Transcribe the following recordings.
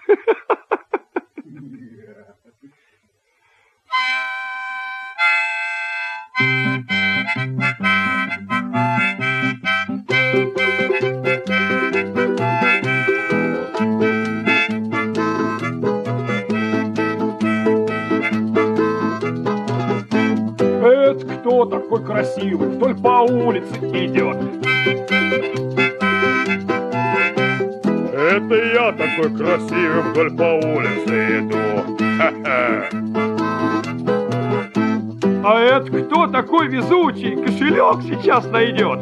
Это кто такой красивый вдоль по улице идет? Это я такой красивый вдоль по улице иду. Ха-ха. А это кто такой везучий кошелек сейчас найдет?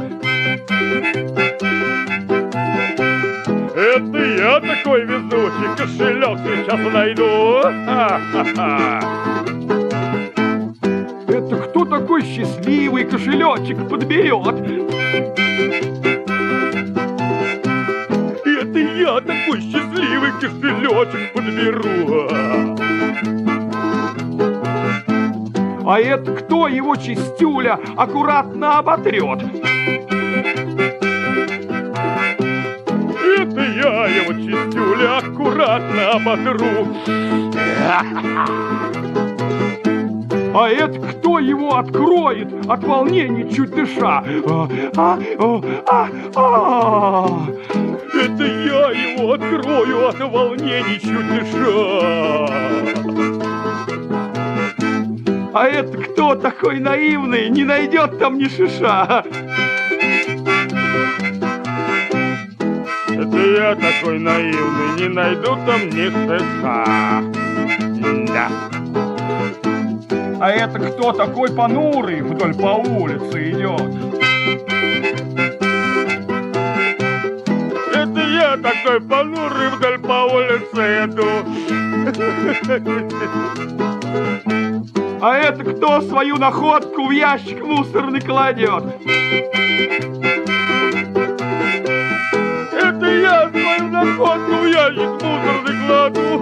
Это я такой везучий кошелек сейчас найду. Ха-ха-ха. Это кто такой счастливый кошелечек подберет? Это я такой счастливый кошелечек подберу. А это кто его чистюля аккуратно оботрет? Это я его чистюля аккуратно оботру. А это кто его откроет от волнения чуть дыша? Это я его открою от волнений чуть дыша. А это кто такой наивный, не найдет там ни шиша? Это я такой наивный, не найду там ни шиша. Да. А это кто такой понурый вдоль по улице идет? Это я такой понурый вдоль по улице иду. А это кто свою находку в ящик мусорный кладет? Это я свою находку в ящик мусорный кладу.